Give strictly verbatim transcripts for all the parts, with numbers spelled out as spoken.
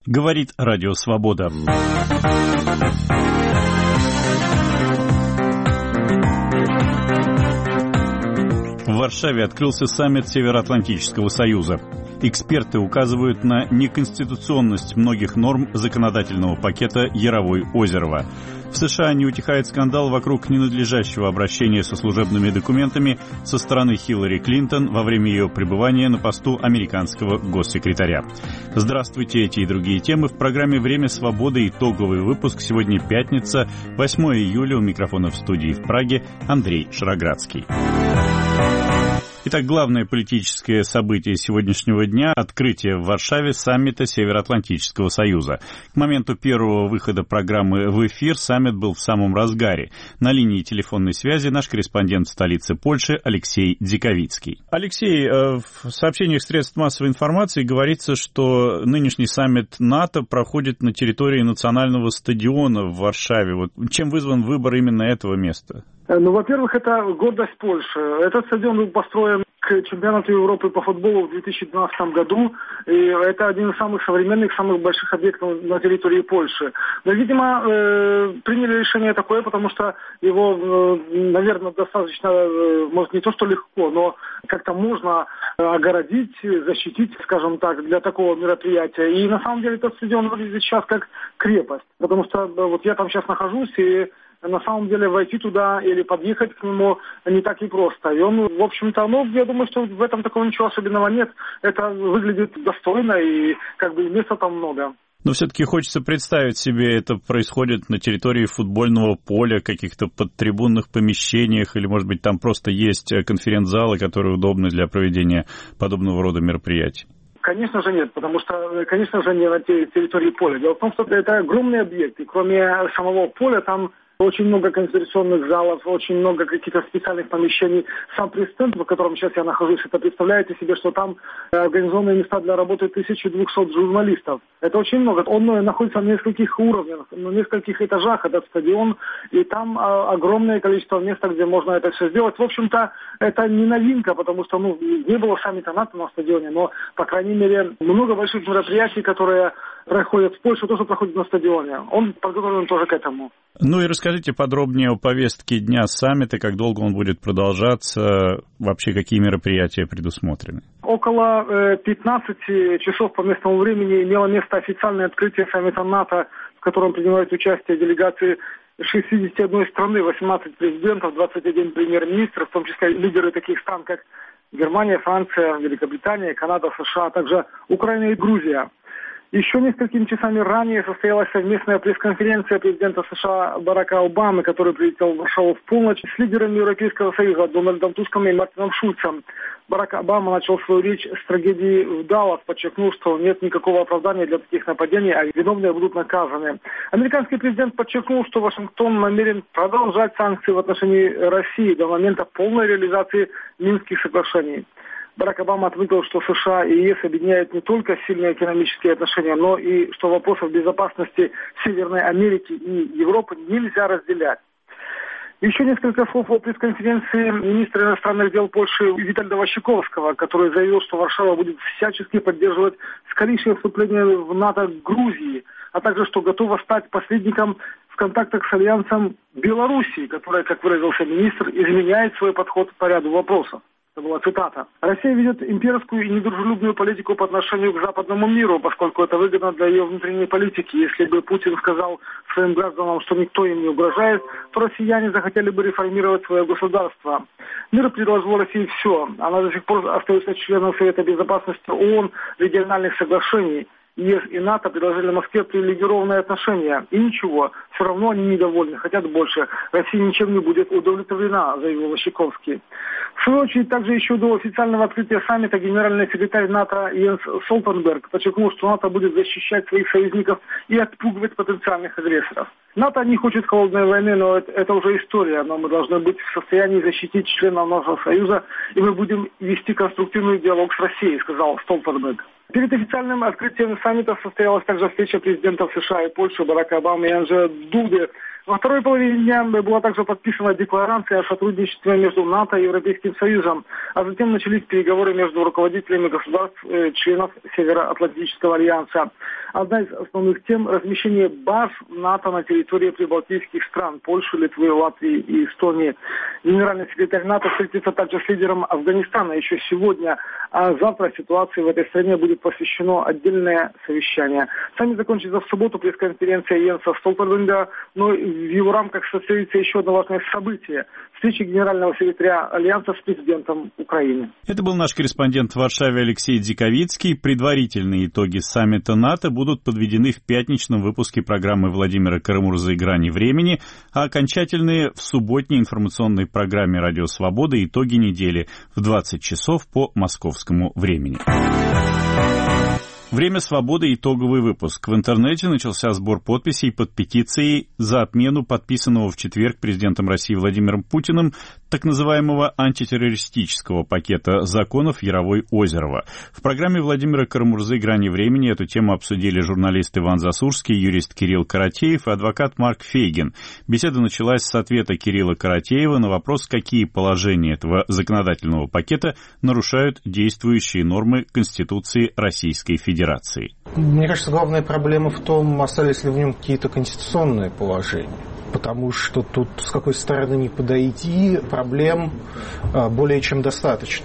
Говорит Радио Свобода. В Варшаве открылся саммит Североатлантического союза. Эксперты указывают на неконституционность многих норм законодательного пакета Яровой-Озерова. В США не утихает скандал вокруг ненадлежащего обращения со служебными документами со стороны Хиллари Клинтон во время ее пребывания на посту американского госсекретаря. Здравствуйте, эти и другие темы в программе «Время свободы». Итоговый выпуск. Сегодня пятница, восьмое июля. У микрофона в студии в Праге Андрей Шароградский. Итак, главное политическое событие сегодняшнего дня – открытие в Варшаве саммита Североатлантического союза. К моменту первого выхода программы в эфир саммит был в самом разгаре. На линии телефонной связи наш корреспондент в столице Польши Алексей Дзиковицкий. Алексей, в сообщениях средств массовой информации говорится, что нынешний саммит НАТО проходит на территории национального стадиона в Варшаве. Вот чем вызван выбор именно этого места? Ну, во-первых, это гордость Польши. Этот стадион был построен к чемпионату Европы по футболу в две тысячи двенадцатом году, и это один из самых современных, самых больших объектов на территории Польши. Но, видимо, э, приняли решение такое, потому что его, э, наверное, достаточно, э, может, не то что легко, но как-то можно огородить, защитить, скажем так, для такого мероприятия. И на самом деле этот стадион выглядит сейчас как крепость, потому что вот я там сейчас нахожусь, и на самом деле войти туда или подъехать к нему не так и просто. И он, в общем-то, ну, я думаю, что в этом такого ничего особенного нет. Это выглядит достойно, и как бы места там много. Но все-таки хочется представить себе, это происходит на территории футбольного поля, каких-то подтрибунных помещениях, или, может быть, там просто есть конференц-залы, которые удобны для проведения подобного рода мероприятий. Конечно же нет, потому что, конечно же, не на территории поля. Дело в том, что это огромный объект, и кроме самого поля там очень много конференционных залов, очень много каких-то специальных помещений. Сам пресс-центр, в котором сейчас я нахожусь, это представляете себе, что там организованные места для работы тысяча двести журналистов. Это очень много. Он находится на нескольких уровнях, на нескольких этажах, этот стадион, и там огромное количество мест, где можно это все сделать. В общем-то, это не новинка, потому что ну, не было саммита НАТО на стадионе, но, по крайней мере, много больших мероприятий, которые проходят в Польше, тоже проходят на стадионе. Он подготовлен тоже к этому. Ну и расскажите подробнее о повестке дня саммита, как долго он будет продолжаться, вообще какие мероприятия предусмотрены. Около э, пятнадцати часов по местному времени имело место официальное открытие саммита НАТО, в котором принимают участие делегации шестидесяти одной страны, восемнадцать президентов, двадцать один премьер-министр, в том числе лидеры таких стран, как Германия, Франция, Великобритания, Канада, США, а также Украина и Грузия. Еще несколькими часами ранее состоялась совместная пресс-конференция президента США Барака Обамы, который прилетел в Варшаву в полночь, с лидерами Европейского Союза Дональдом Туском и Мартином Шульцем. Барак Обама начал свою речь с трагедии в Даллас, подчеркнув, что нет никакого оправдания для таких нападений, а виновные будут наказаны. Американский президент подчеркнул, что Вашингтон намерен продолжать санкции в отношении России до момента полной реализации Минских соглашений. Барак Обама отметил, что США и ЕС объединяют не только сильные экономические отношения, но и что вопросов безопасности Северной Америки и Европы нельзя разделять. Еще несколько слов о пресс-конференции министра иностранных дел Польши Витальда Ващиковского, который заявил, что Варшава будет всячески поддерживать скорейшее вступление в НАТО Грузии, а также что готова стать посредником в контактах с альянсом Белоруссии, которая, как выразился министр, изменяет свой подход по ряду вопросов. Это была цитата. Россия ведет имперскую и недружелюбную политику по отношению к западному миру, поскольку это выгодно для ее внутренней политики. Если бы Путин сказал своим гражданам, что никто им не угрожает, то россияне захотели бы реформировать свое государство. Мир предложил России все. Она до сих пор остается членом Совета Безопасности ООН, региональных соглашений. ЕС и НАТО предложили Москве привилегированные отношения. И ничего, все равно они недовольны, хотят больше. Россия ничем не будет удовлетворена, заявил Ващиковский. В свою очередь, также еще до официального открытия саммита генеральный секретарь НАТО Йенс Столтенберг подчеркнул, что НАТО будет защищать своих союзников и отпугивать потенциальных агрессоров. НАТО не хочет холодной войны, но это, это уже история. Но мы должны быть в состоянии защитить членов нашего союза, и мы будем вести конструктивный диалог с Россией, сказал Столтенберг. Перед официальным открытием саммита состоялась также встреча президентов США и Польши Барака Обамы и Анджея Дуды Во второй половине дня была также подписана декларация о сотрудничестве между НАТО и Европейским Союзом, а затем начались переговоры между руководителями государств, э, членов Североатлантического альянса. Одна из основных тем – размещение баз НАТО на территории прибалтийских стран – Польши, Литвы, Латвии и Эстонии. Генеральный секретарь НАТО встретится также с лидером Афганистана еще сегодня, а завтра ситуации в этой стране будет посвящено отдельное совещание. Саммит закончится в субботу пресс-конференция Йенса Столтенберга, но в его рамках состоится еще одно важное событие – встреча генерального секретаря Альянса с президентом Украины. Это был наш корреспондент в Варшаве Алексей Диковицкий. Предварительные итоги саммита НАТО будут подведены в пятничном выпуске программы Владимира Карамурзы «Грани времени», а окончательные в субботней информационной программе «Радио Свобода» итоги недели в двадцать часов по московскому времени. Время свободы. Итоговый выпуск. В интернете начался сбор подписей под петицией за отмену подписанного в четверг президентом России Владимиром Путиным так называемого антитеррористического пакета законов Яровой-Озерова. В программе Владимира Карамурзы «Грани времени» эту тему обсудили журналист Иван Засурский, юрист Кирилл Каратеев и адвокат Марк Фейгин. Беседа началась с ответа Кирилла Каратеева на вопрос, какие положения этого законодательного пакета нарушают действующие нормы Конституции Российской Федерации. Мне кажется, главная проблема в том, остались ли в нем какие-то конституционные положения. Потому что тут с какой стороны ни подойти, проблем более чем достаточно.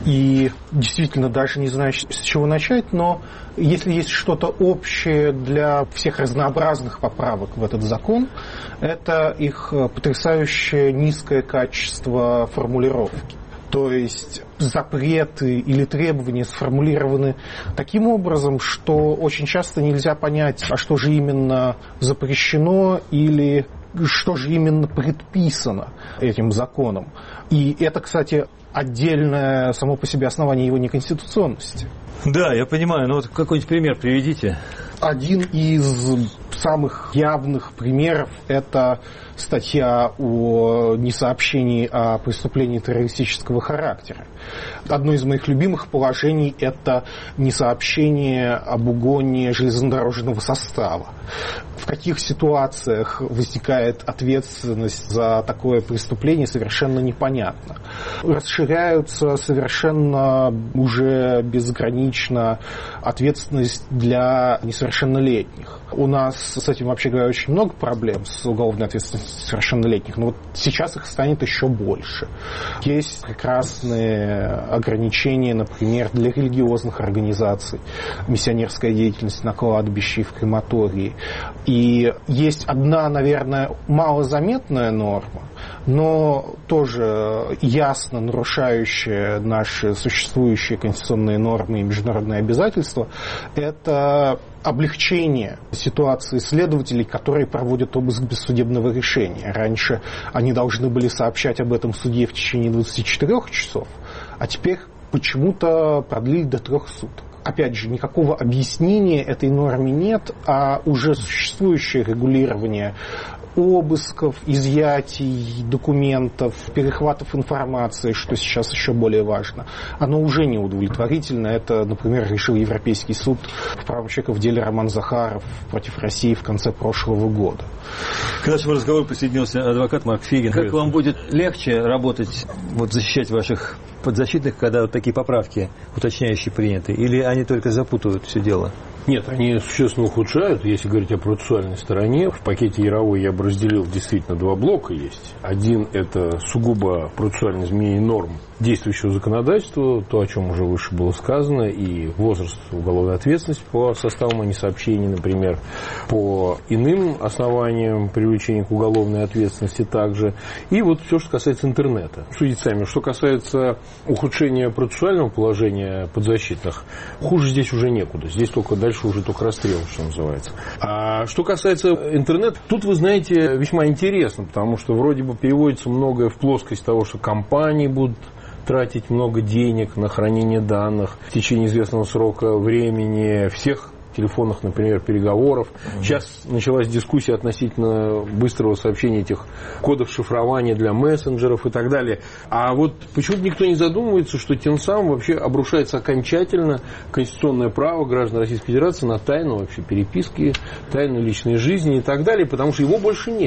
И действительно даже не знаю, с чего начать, но если есть что-то общее для всех разнообразных поправок в этот закон, это их потрясающее низкое качество формулировки. То есть запреты или требования сформулированы таким образом, что очень часто нельзя понять, а что же именно запрещено или что же именно предписано этим законом. И это, кстати, отдельное само по себе основание его неконституционности. Да, я понимаю, но вот какой-нибудь пример приведите. Один из самых явных примеров – это статья о несообщении о преступлении террористического характера. Одно из моих любимых положений – это несообщение об угоне железнодорожного состава. В каких ситуациях возникает ответственность за такое преступление, совершенно непонятно. Расширяются совершенно уже безгранично ответственность для несовершеннолетних. У нас с этим, вообще говоря, очень много проблем с уголовной ответственностью совершеннолетних, но вот сейчас их станет еще больше. Есть прекрасные ограничения, например, для религиозных организаций, миссионерская деятельность на кладбище и в крематории. И есть одна, наверное, малозаметная норма, но тоже ясно нарушающая наши существующие конституционные нормы и международные обязательства, это облегчение ситуации следователей, которые проводят обыск без судебного решения. Раньше они должны были сообщать об этом судье в течение двадцати четырёх часов, а теперь почему-то продлили до трех суток. Опять же, никакого объяснения этой норме нет, а уже существующее регулирование обысков, изъятий документов, перехватов информации, что сейчас еще более важно, оно уже не удовлетворительно. Это, например, решил Европейский суд по правам человека в деле Роман Захаров против России в конце прошлого года. К нашему разговору присоединился адвокат Марк Фейгин. Как вам будет легче работать, вот, защищать ваших подзащитных, когда вот такие поправки уточняющие приняты, или они только запутывают все дело? Нет, они существенно ухудшают. Если говорить о процессуальной стороне, в пакете Яровой я бы разделил действительно два блока есть. Один – это сугубо процессуальное изменение норм действующего законодательства, то, о чем уже выше было сказано, и возраст уголовной ответственности по составам о несообщении, например, по иным основаниям привлечения к уголовной ответственности также. И вот все, что касается интернета. Судите сами. Что касается ухудшения процессуального положения подзащитных, хуже здесь уже некуда. Здесь только дальше уже только расстрел, что называется. А что касается интернета, тут, вы знаете, весьма интересно, потому что вроде бы переводится многое в плоскость того, что компании будут тратить много денег на хранение данных в течение известного срока времени, всех телефонных, например, переговоров. Mm-hmm. Сейчас началась дискуссия относительно быстрого сообщения этих кодов шифрования для мессенджеров и так далее. А вот почему-то никто не задумывается, что тем самым вообще обрушается окончательно конституционное право граждан Российской Федерации на тайну вообще переписки, тайну личной жизни и так далее, потому что его больше нет.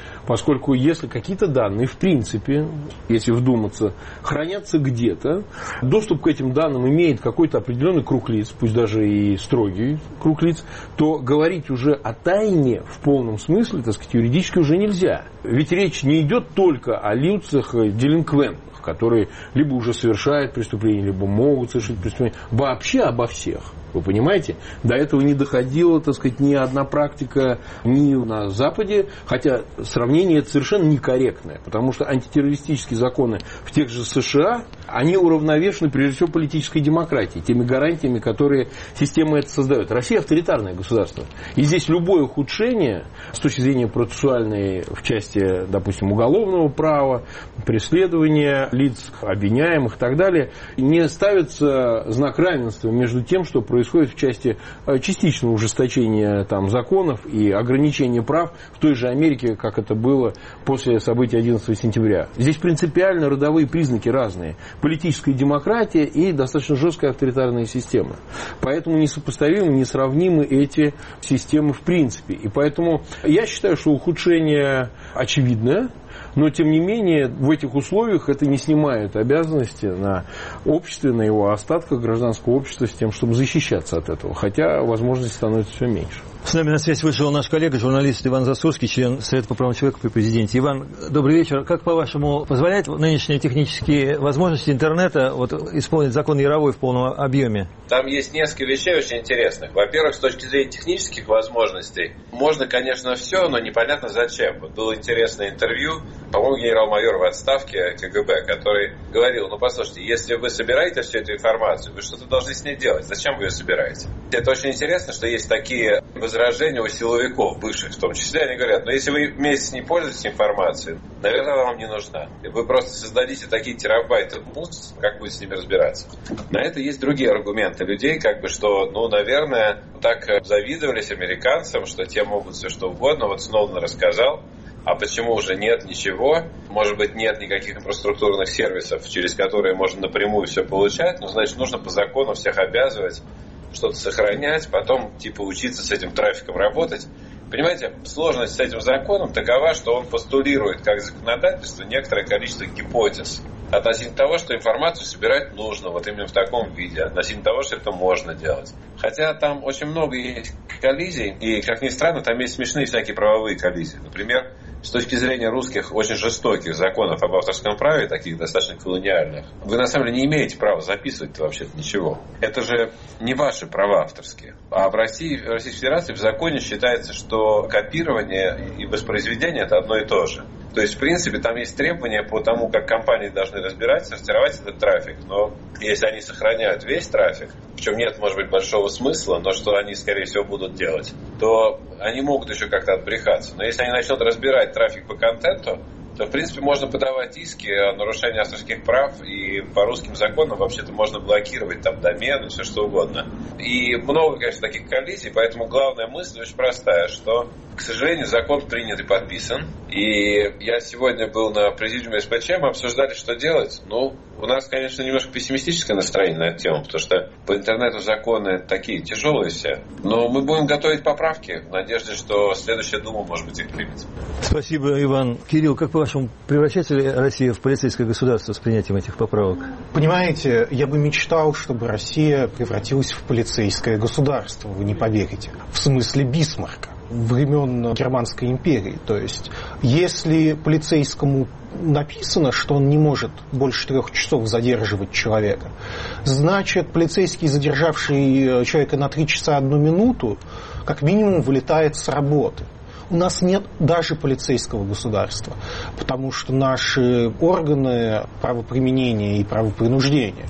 Поскольку если какие-то данные, в принципе, если вдуматься, хранятся где-то, доступ к этим данным имеет какой-то определенный круг лиц, пусть даже и строгий круг лиц, то говорить уже о тайне в полном смысле, так сказать, юридически уже нельзя. Ведь речь не идет только о лицах делинквентных, которые либо уже совершают преступление, либо могут совершить преступление. Вообще обо всех. Вы понимаете? До этого не доходила, так сказать, ни одна практика ни на Западе, хотя сравнение это совершенно некорректное, потому что антитеррористические законы в тех же США, они уравновешены прежде всего политической демократией, теми гарантиями, которые система это создает. Россия авторитарное государство. И здесь любое ухудшение с точки зрения процессуальной в части, допустим, уголовного права, преследования лиц, обвиняемых и так далее, не ставится знак равенства между тем, что происходит происходит в части частичного ужесточения там, законов и ограничения прав в той же Америке, как это было после событий одиннадцатого сентября. Здесь принципиально родовые признаки разные. Политическая демократия и достаточно жесткая авторитарная система. Поэтому несопоставимы, несравнимы эти системы в принципе. И поэтому я считаю, что ухудшение очевидное. Но, тем не менее, в этих условиях это не снимает обязанности на обществе, на его остатках гражданского общества с тем, чтобы защищаться от этого. Хотя возможностей становится все меньше. С нами на связь вышел наш коллега, журналист Иван Засулский, член Совета по правам человека при президенте. Иван, добрый вечер. Как, по-вашему, позволяет нынешние технические возможности интернета вот, исполнить закон Яровой в полном объеме? Там есть несколько вещей очень интересных. Во-первых, с точки зрения технических возможностей, можно, конечно, все, но непонятно зачем. Вот было интересное интервью, по-моему, генерал-майор в отставке КГБ, который говорил, ну, послушайте, если вы собираете всю эту информацию, вы что-то должны с ней делать. Зачем вы ее собираете? Это очень интересно, что есть такие возражения у силовиков, бывших в том числе. Они говорят, ну, если вы вместе не пользуетесь информацией, наверное, она вам не нужна. Вы просто создадите такие терабайты мусора, как будете с ними разбираться. На это есть другие аргументы людей, как бы, что, ну, наверное, так завидовались американцам, что те могут все что угодно. Вот Сноуден рассказал, а почему уже нет ничего? Может быть, нет никаких инфраструктурных сервисов, через которые можно напрямую все получать. Ну, значит, нужно по закону всех обязывать что-то сохранять, потом типа учиться с этим трафиком работать. Понимаете, сложность с этим законом такова, что он постулирует как законодательство некоторое количество гипотез относительно того, что информацию собирать нужно вот именно в таком виде, относительно того, что это можно делать. Хотя там очень много есть коллизий, и, как ни странно, там есть смешные всякие правовые коллизии. Например, с точки зрения русских очень жестоких законов об авторском праве, таких достаточно колониальных, вы на самом деле не имеете права записывать вообще-то ничего. Это же не ваши права авторские. А в России, в Российской Федерации в законе считается, что копирование и воспроизведение – это одно и то же. То есть, в принципе, там есть требования по тому, как компании должны разбирать, сортировать этот трафик. Но если они сохраняют весь трафик, в чем нет, может быть, большого смысла, но что они, скорее всего, будут делать, то они могут еще как-то отбрехаться. Но если они начнут разбирать трафик по контенту, то, в принципе, можно подавать иски о нарушении авторских прав, и по русским законам вообще-то можно блокировать там домены, все что угодно. И много, конечно, таких коллизий, поэтому главная мысль очень простая, что, к сожалению, закон принят и подписан. И я сегодня был на президиуме СПЧ, мы обсуждали, что делать. Ну, у нас, конечно, немножко пессимистическое настроение на эту тему, потому что по интернету законы такие тяжелые все. Но мы будем готовить поправки в надежде, что следующая Дума, может быть, их примет. Спасибо, Иван. Кирилл, как по-вашему, превращается ли Россия в полицейское государство с принятием этих поправок? Понимаете, я бы мечтал, чтобы Россия превратилась в полицейское государство, вы не поверите. В смысле Бисмарка, времен Германской империи. То есть, если полицейскому написано, что он не может больше трех часов задерживать человека, значит, полицейский, задержавший человека на три часа одну минуту, как минимум вылетает с работы. У нас нет даже полицейского государства, потому что наши органы правоприменения и правопринуждения,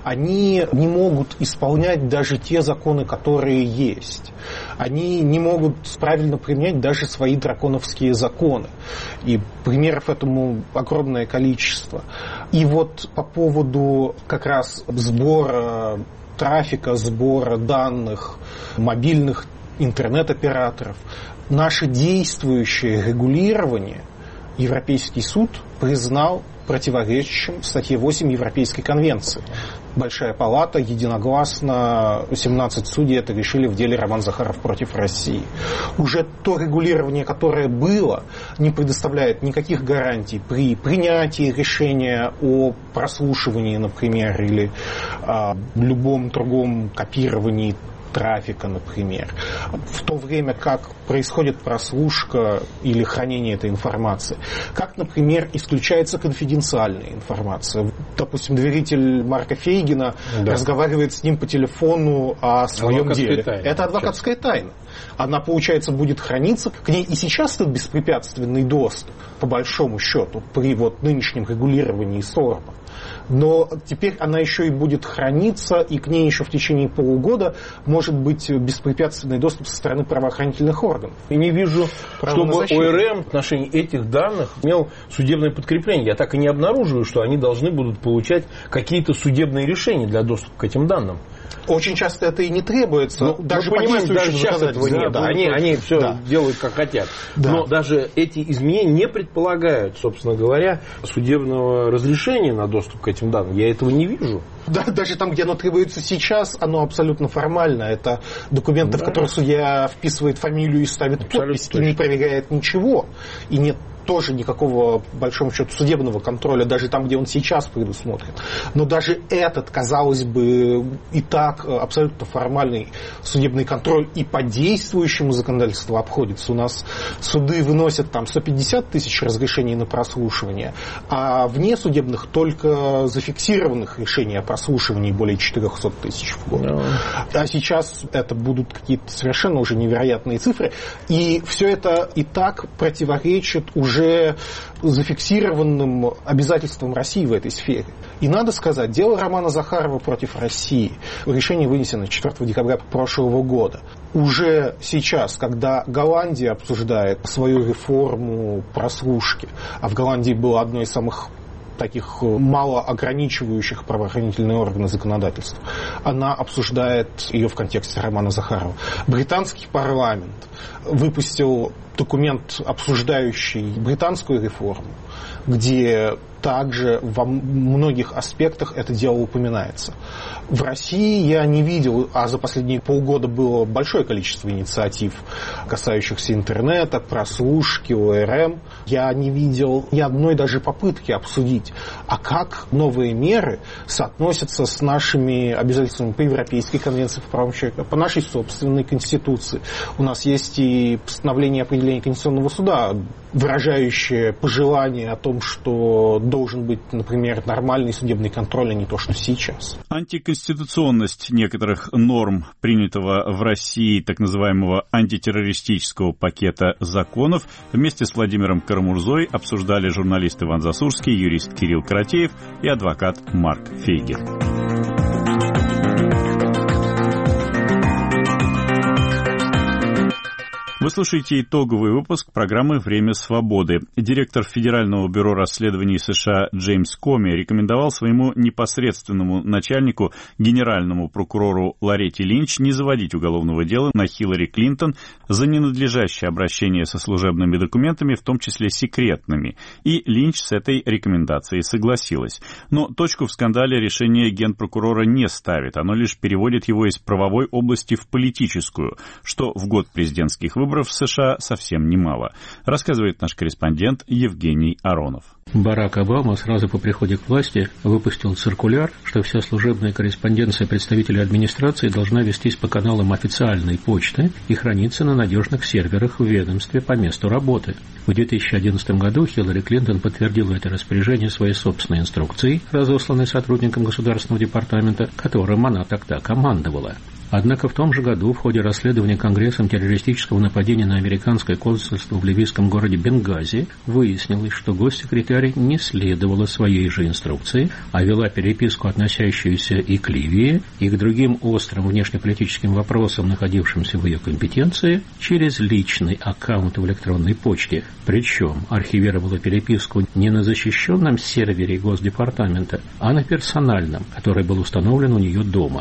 они не могут исполнять даже те законы, которые есть. Они не могут правильно применять даже свои драконовские законы. И примеров этому огромное количество. И вот по поводу как раз сбора трафика, сбора данных мобильных интернет-операторов, наше действующее регулирование Европейский суд признал противоречащим статье восемь Европейской конвенции. Большая палата единогласно, семнадцать судей это решили в деле Роман Захаров против России. Уже то регулирование, которое было, не предоставляет никаких гарантий при принятии решения о прослушивании, например, или а, любом другом копировании трафика, например. В то время как происходит прослушка или хранение этой информации. Как, например, исключается конфиденциальная информация. Допустим, доверитель Марка Фейгина да. разговаривает с ним по телефону о своем деле. Тайна, Это адвокатская сейчас. тайна. Она, получается, будет храниться. К ней и сейчас тут беспрепятственный доступ, по большому счету, при вот нынешнем регулировании СОРБа. Но теперь она еще и будет храниться, и к ней еще в течение полугода может быть беспрепятственный доступ со стороны правоохранительных органов. Я не вижу, чтобы ОРМ в отношении этих данных имел судебное подкрепление. Я так и не обнаруживаю, что они должны будут получать какие-то судебные решения для доступа к этим данным. Очень часто это и не требуется. Ну, даже по действующим даже сейчас этого нет. Да, они, они все да. делают как хотят. Да. Но даже эти изменения не предполагают, собственно говоря, судебного разрешения на доступ к этим данным. Я этого не вижу. Да, даже там, где оно требуется сейчас, оно абсолютно формально. Это документы, да. в которые судья вписывает фамилию и ставит абсолютно подпись, точно. И не проверяет ничего. И нет тоже никакого, по большому счету, судебного контроля, даже там, где он сейчас предусмотрен. Но даже этот, казалось бы, и так абсолютно формальный судебный контроль и по действующему законодательству обходится. У нас суды выносят там сто пятьдесят тысяч разрешений на прослушивание, а вне судебных только зафиксированных решений о прослушивании более четыреста тысяч в год. No. А сейчас это будут какие-то совершенно уже невероятные цифры. И все это и так противоречит уже зафиксированным обязательством России в этой сфере. И надо сказать, дело Романа Захарова против России, решение вынесено четвёртого декабря прошлого года. Уже сейчас, когда Голландия обсуждает свою реформу прослушки, а в Голландии было одно из самых таких мало ограничивающих правоохранительные органы законодательства, она обсуждает ее в контексте Романа Захарова. Британский парламент выпустил документ, обсуждающий британскую реформу, где также во многих аспектах это дело упоминается. В России я не видел, а за последние полгода было большое количество инициатив, касающихся интернета, прослушки, ОРМ. Я не видел ни одной даже попытки обсудить, а как новые меры соотносятся с нашими обязательствами по Европейской конвенции по правам человека, по нашей собственной Конституции. У нас есть и постановление определения Конституционного суда, выражающее пожелание о том, что должен быть, например, нормальный судебный контроль, а не то, что сейчас. Антиконституционность некоторых норм, принятого в России так называемого антитеррористического пакета законов, вместе с Владимиром Карамурзой обсуждали журналист Иван Засурский, юрист Кирилл Каратеев и адвокат Марк Фейгин. Вы слушаете итоговый выпуск программы «Время свободы». Директор Федерального бюро расследований США Джеймс Коми рекомендовал своему непосредственному начальнику, генеральному прокурору Лоретти Линч, не заводить уголовного дела на Хиллари Клинтон за ненадлежащее обращение со служебными документами, в том числе секретными. И Линч с этой рекомендацией согласилась. Но точку в скандале решение генпрокурора не ставит. Оно лишь переводит его из правовой области в политическую, что в год президентских выборов в США совсем немало, рассказывает наш корреспондент Евгений Аронов. Барак Обама сразу по приходе к власти выпустил циркуляр, что вся служебная корреспонденция представителей администрации должна вестись по каналам официальной почты и храниться на надежных серверах в ведомстве по месту работы. В две тысячи одиннадцатом году Хиллари Клинтон подтвердила это распоряжение своей собственной инструкцией, разосланной сотрудникам Государственного департамента, которым она тогда командовала. Однако в том же году в ходе расследования Конгрессом террористического нападения на американское консульство в ливийском городе Бенгази выяснилось, что госсекретарь не следовала своей же инструкции, а вела переписку, относящуюся и к Ливии, и к другим острым внешнеполитическим вопросам, находившимся в ее компетенции, через личный аккаунт в электронной почте. Причем архивировала переписку не на защищенном сервере Госдепартамента, а на персональном, который был установлен у нее дома.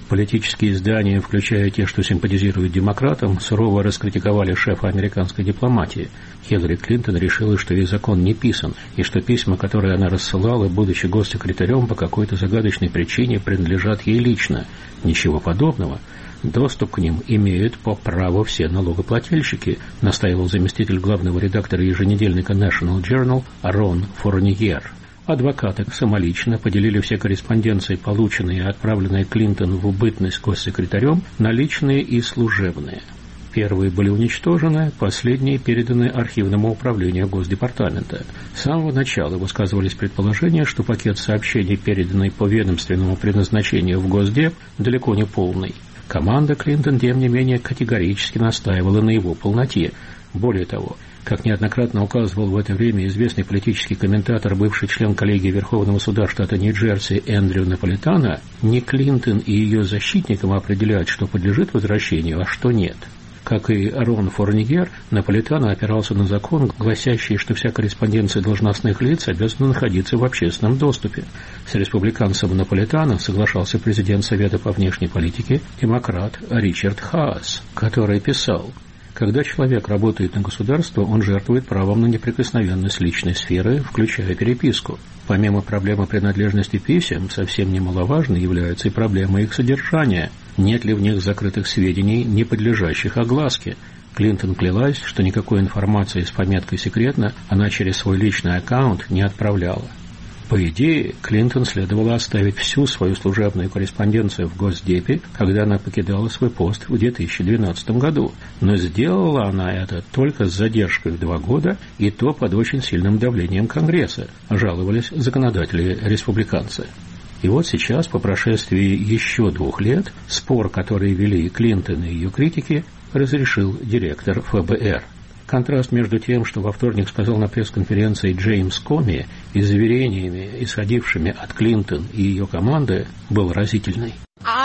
Политические издания, включая те, что симпатизируют демократам, сурово раскритиковали шефа американской дипломатии. Хиллари Клинтон решила, что ей закон не писан, и что письма, которые она рассылала, будучи госсекретарем, по какой-то загадочной причине принадлежат ей лично. Ничего подобного. Доступ к ним имеют по праву все налогоплательщики, настаивал заместитель главного редактора еженедельника National Journal Рон Фурньер. Адвокаты самолично поделили все корреспонденции, полученные и отправленные Клинтон в бытность госсекретарем, на личные и служебные. Первые были уничтожены, последние переданы архивному управлению Госдепартамента. С самого начала высказывались предположения, что пакет сообщений, переданный по ведомственному предназначению в Госдеп, далеко не полный. Команда Клинтон, тем не менее, категорически настаивала на его полноте. Более того, как неоднократно указывал в это время известный политический комментатор, бывший член коллегии Верховного суда штата Нью-Джерси Эндрю Наполитано, не Клинтон и ее защитникам определяют, что подлежит возвращению, а что нет. Как и Рон Фурньер, Наполитано опирался на закон, гласящий, что вся корреспонденция должностных лиц обязана находиться в общественном доступе. С республиканцем Наполитано соглашался президент Совета по внешней политике, демократ Ричард Хаас, который писал: «Когда человек работает на государство, он жертвует правом на неприкосновенность личной сферы, включая переписку. Помимо проблемы принадлежности писем, совсем немаловажной является и проблема их содержания. Нет ли в них закрытых сведений, не подлежащих огласке?» Клинтон клялась, что никакой информации с пометкой «секретно» она через свой личный аккаунт не отправляла. По идее, Клинтон следовало оставить всю свою служебную корреспонденцию в Госдепе, когда она покидала свой пост в две тысячи двенадцатом году. Но сделала она это только с задержкой в два года, и то под очень сильным давлением Конгресса, жаловались законодатели-республиканцы. И вот сейчас, по прошествии еще двух лет, спор, который вели Клинтон и ее критики, разрешил директор эф бэ эр. Контраст между тем, что во вторник сказал на пресс-конференции Джеймс Коми, и заверениями, исходившими от Клинтон и ее команды, был разительный.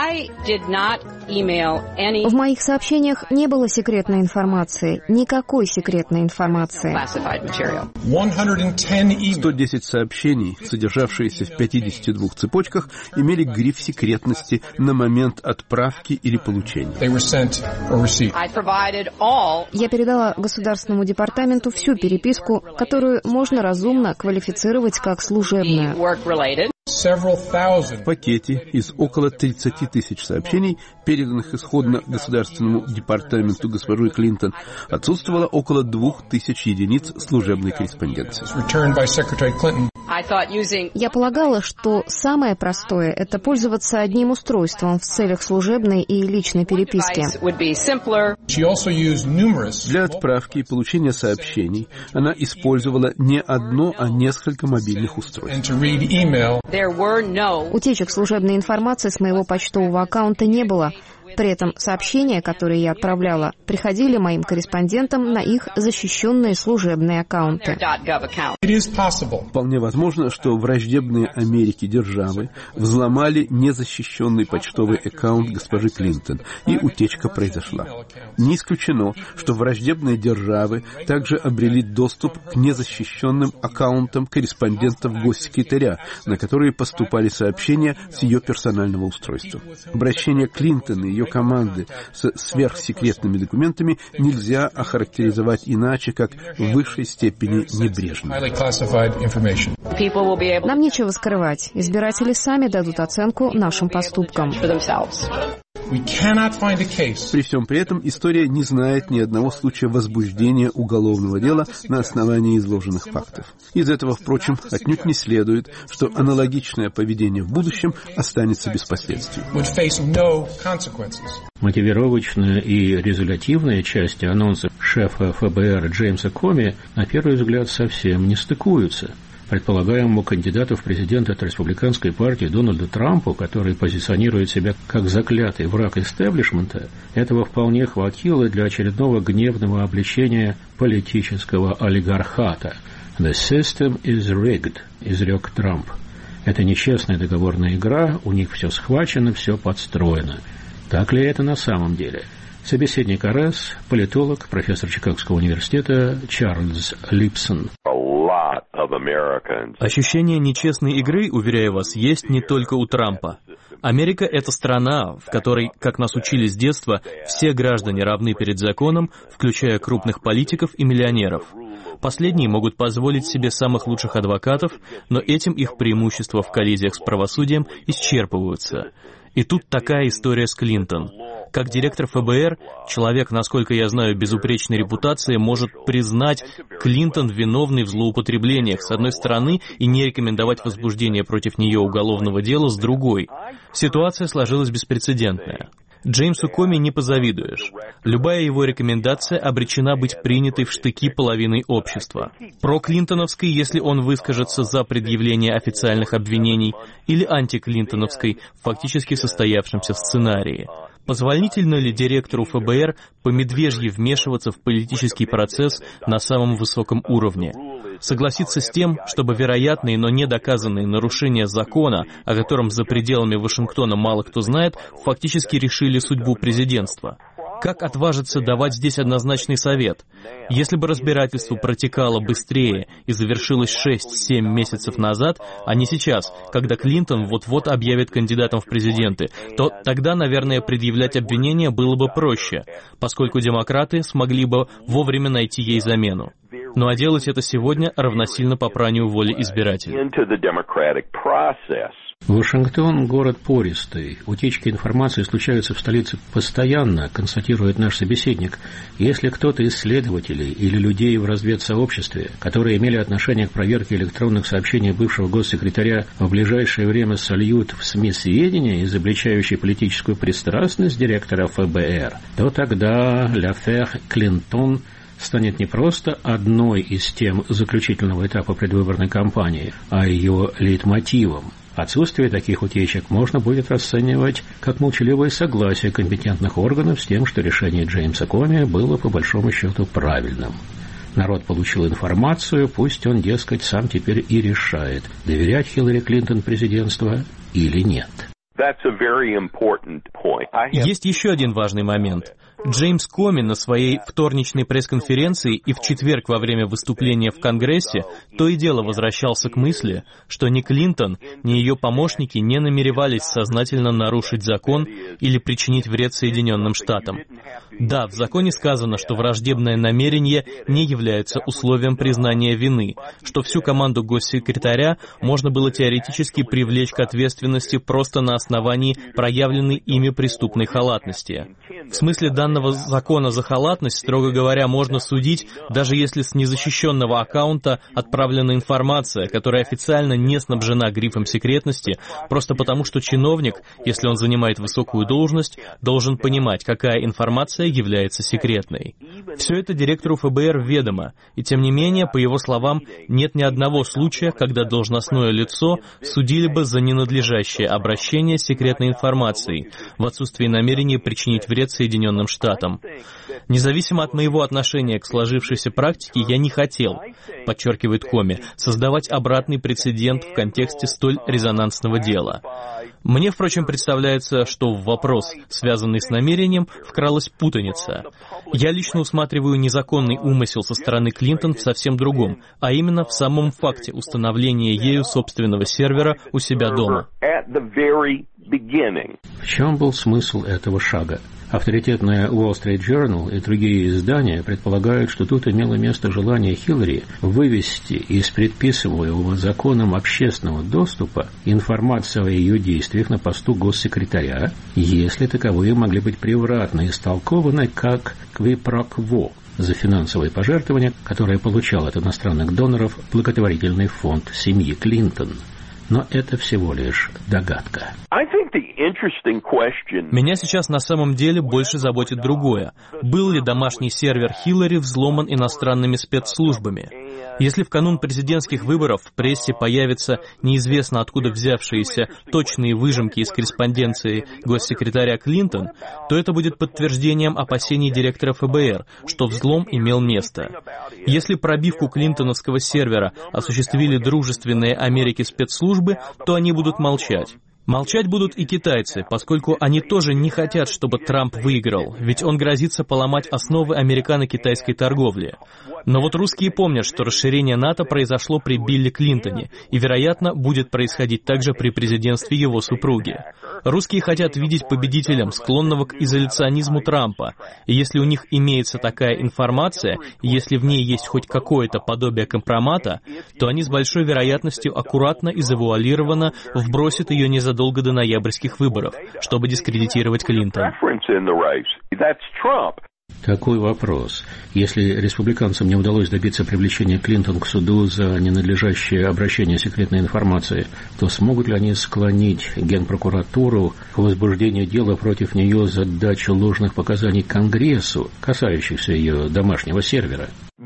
В моих сообщениях не было секретной информации, никакой секретной информации. сто десять сообщений, содержавшиеся в пятидесяти двух цепочках, имели гриф секретности на момент отправки или получения. Я передала Государственному департаменту всю переписку, которую можно разумно квалифицировать как служебную. В пакете из около тридцати тысяч сообщений, переданных исходно Государственному департаменту госпожой Клинтон, отсутствовало около двух тысяч единиц служебной корреспонденции. Я полагала, что самое простое – это пользоваться одним устройством в целях служебной и личной переписки. Для отправки и получения сообщений она использовала не одно, а несколько мобильных устройств. Утечек служебной информации с моего почтового аккаунта не было. При этом сообщения, которые я отправляла, приходили моим корреспондентам на их защищенные служебные аккаунты. Вполне возможно, что враждебные Америке державы взломали незащищенный почтовый аккаунт госпожи Клинтон, и утечка произошла. Не исключено, что враждебные державы также обрели доступ к незащищенным аккаунтам корреспондентов госсекретаря, на которые поступали сообщения с ее персонального устройства. Обращение Клинтон и ее команды с сверхсекретными документами нельзя охарактеризовать иначе, как в высшей степени небрежно. Нам нечего скрывать. Избиратели сами дадут оценку нашим поступкам. При всем при этом история не знает ни одного случая возбуждения уголовного дела на основании изложенных фактов. Из этого, впрочем, отнюдь не следует, что аналогичное поведение в будущем останется без последствий. Мотивировочная и резолютивная части анонсов шефа эф бэ эр Джеймса Коми на первый взгляд совсем не стыкуются. Предполагаемому кандидату в президенты от республиканской партии Дональду Трампу, который позиционирует себя как заклятый враг истеблишмента, этого вполне хватило для очередного гневного обличения политического олигархата. «The system is rigged», — изрек Трамп. «Это нечестная договорная игра, у них все схвачено, все подстроено». Так ли это на самом деле? Собеседник АРЭС, политолог, профессор Чикагского университета Чарльз Липсон. Ощущение нечестной игры, уверяю вас, есть не только у Трампа. Америка — это страна, в которой, как нас учили с детства, все граждане равны перед законом, включая крупных политиков и миллионеров. Последние могут позволить себе самых лучших адвокатов, но этим их преимущества в коллизиях с правосудием исчерпываются. И тут такая история с Клинтон. Как директор эф бэ эр, человек, насколько я знаю, безупречной репутации, может признать Клинтон виновной в злоупотреблениях с одной стороны и не рекомендовать возбуждение против нее уголовного дела с другой. Ситуация сложилась беспрецедентная. Джеймсу Коми не позавидуешь. Любая его рекомендация обречена быть принятой в штыки половиной общества. Проклинтоновской, если он выскажется за предъявление официальных обвинений, или антиклинтоновской, в фактически состоявшемся сценарии. Позволительно ли директору эф бэ эр по медвежьи вмешиваться в политический процесс на самом высоком уровне? Согласиться с тем, чтобы вероятные, но недоказанные нарушения закона, о котором за пределами Вашингтона мало кто знает, фактически решили судьбу президентства? Как отважиться давать здесь однозначный совет? Если бы разбирательство протекало быстрее и завершилось шесть-семь месяцев назад, а не сейчас, когда Клинтон вот-вот объявит кандидатом в президенты, то тогда, наверное, предъявлять обвинения было бы проще, поскольку демократы смогли бы вовремя найти ей замену. Ну а делать это сегодня равносильно попранию воли избирателей. Вашингтон — город пористый. Утечки информации случаются в столице постоянно, констатирует наш собеседник. Если кто-то из следователей или людей в разведсообществе, которые имели отношение к проверке электронных сообщений бывшего госсекретаря, в ближайшее время сольют в СМИ сведения, изобличающие политическую пристрастность директора эф бэ эр, то тогда «L'affaire Клинтон» станет не просто одной из тем заключительного этапа предвыборной кампании, а ее лейтмотивом. Отсутствие таких утечек можно будет расценивать как молчаливое согласие компетентных органов с тем, что решение Джеймса Коми было по большому счету правильным. Народ получил информацию, пусть он, дескать, сам теперь и решает, доверять Хиллари Клинтон президентству или нет. Есть еще один важный момент. Джеймс Коми на своей вторничной пресс-конференции и в четверг во время выступления в Конгрессе то и дело возвращался к мысли, что ни Клинтон, ни ее помощники не намеревались сознательно нарушить закон или причинить вред Соединенным Штатам. Да, в законе сказано, что враждебное намерение не является условием признания вины, что всю команду госсекретаря можно было теоретически привлечь к ответственности просто на основании проявленной ими преступной халатности. В смысле данного закона за халатность, строго говоря, можно судить, даже если с незащищенного аккаунта отправлена информация, которая официально не снабжена грифом секретности, просто потому что чиновник, если он занимает высокую должность, должен понимать, какая информация является секретной. Все это директору эф бэ эр ведомо, и тем не менее, по его словам, нет ни одного случая, когда должностное лицо судили бы за ненадлежащее обращение с секретной информацией в отсутствии намерения причинить вред Соединенным Штатам. Независимо от моего отношения к сложившейся практике, я не хотел, подчеркивает Коми, создавать обратный прецедент в контексте столь резонансного дела. Мне, впрочем, представляется, что в вопрос, связанный с намерением, вкралась путаница. Я лично усматриваю незаконный умысел со стороны Клинтон в совсем другом, а именно в самом факте установления ею собственного сервера у себя дома. В чем был смысл этого шага? Авторитетная Wall Street Journal и другие издания предполагают, что тут имело место желание Хиллари вывести из предписываемого законом общественного доступа информацию о ее действиях на посту госсекретаря, если таковые могли быть превратно истолкованы как «qui pro quo» за финансовые пожертвования, которые получал от иностранных доноров благотворительный фонд семьи Клинтон. Но это всего лишь догадка. Меня сейчас на самом деле больше заботит другое. Был ли домашний сервер Хиллари взломан иностранными спецслужбами? Если в канун президентских выборов в прессе появятся неизвестно откуда взявшиеся точные выжимки из корреспонденции госсекретаря Клинтон, то это будет подтверждением опасений директора эф бэ эр, что взлом имел место. Если пробивку клинтоновского сервера осуществили дружественные Америке спецслужбы, то они будут молчать. Молчать будут и китайцы, поскольку они тоже не хотят, чтобы Трамп выиграл, ведь он грозится поломать основы американо-китайской торговли. Но вот русские помнят, что расширение НАТО произошло при Билли Клинтоне и, вероятно, будет происходить также при президентстве его супруги. Русские хотят видеть победителем склонного к изоляционизму Трампа, и если у них имеется такая информация, если в ней есть хоть какое-то подобие компромата, то они с большой вероятностью аккуратно и завуалированно вбросят ее незадолго до ноябрьских выборов, чтобы дискредитировать Клинтон. Такой вопрос. Если республиканцам не удалось добиться привлечения Клинтон к суду за ненадлежащее обращение секретной информации, то смогут ли они склонить Генпрокуратуру к возбуждению дела против нее за дачу ложных показаний Конгрессу, касающихся ее домашнего сервера?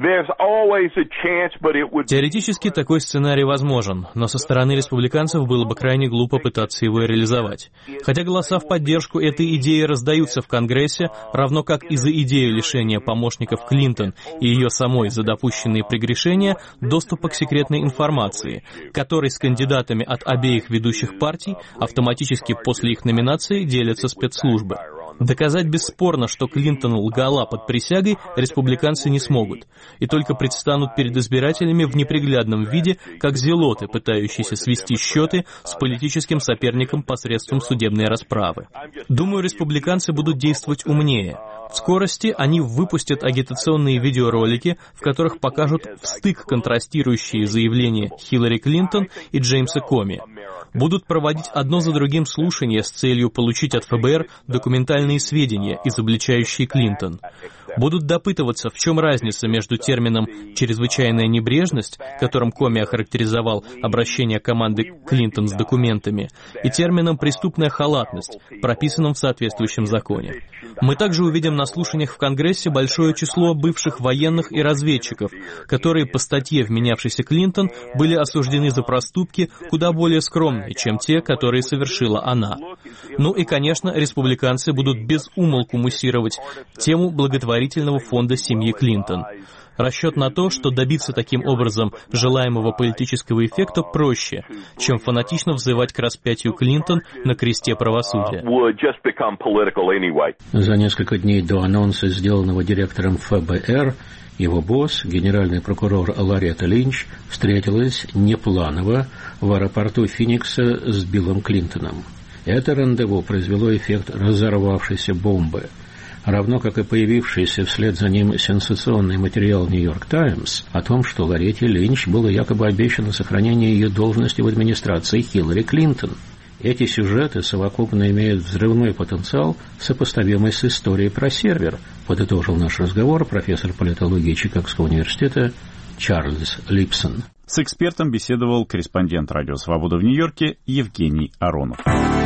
Теоретически такой сценарий возможен, но со стороны республиканцев было бы крайне глупо пытаться его реализовать. Хотя голоса в поддержку этой идеи раздаются в Конгрессе, равно как и за идею лишения помощников Клинтон и ее самой за допущенные прегрешения доступа к секретной информации, которой с кандидатами от обеих ведущих партий автоматически после их номинации делятся спецслужбы. Доказать бесспорно, что Клинтон лгала под присягой, республиканцы не смогут, и только предстанут перед избирателями в неприглядном виде, как зелоты, пытающиеся свести счеты с политическим соперником посредством судебной расправы. Думаю, республиканцы будут действовать умнее. В скорости они выпустят агитационные видеоролики, в которых покажут встык контрастирующие заявления Хиллари Клинтон и Джеймса Коми. Будут проводить одно за другим слушания с целью получить от ФБР документальные сведения, изобличающие Клинтон. Будут допытываться, в чем разница между термином «чрезвычайная небрежность», которым Коми охарактеризовал обращение команды Клинтон с документами, и термином «преступная халатность», прописанным в соответствующем законе. Мы также увидим на слушаниях в Конгрессе большое число бывших военных и разведчиков, которые по статье, вменявшейся Клинтон, были осуждены за проступки куда более скромные, чем те, которые совершила она. Ну и, конечно, республиканцы будут без умолку муссировать тему благотворительного фонда семьи Клинтон. Расчет на то, что добиться таким образом желаемого политического эффекта проще, чем фанатично взывать к распятию Клинтон на кресте правосудия. За несколько дней до анонса, сделанного директором ФБР, его босс, генеральный прокурор Лоретта Линч, встретилась непланово в аэропорту Финикса с Биллом Клинтоном. Это рандеву произвело эффект разорвавшейся бомбы, равно как и появившийся вслед за ним сенсационный материал «Нью-Йорк Таймс» о том, что Лоретте Линч было якобы обещано сохранение ее должности в администрации Хиллари Клинтон. Эти сюжеты совокупно имеют взрывной потенциал, сопоставимый с историей про сервер, подытожил наш разговор профессор политологии Чикагского университета Чарльз Липсон. С экспертом беседовал корреспондент «Радио Свобода» в Нью-Йорке Евгений Аронов.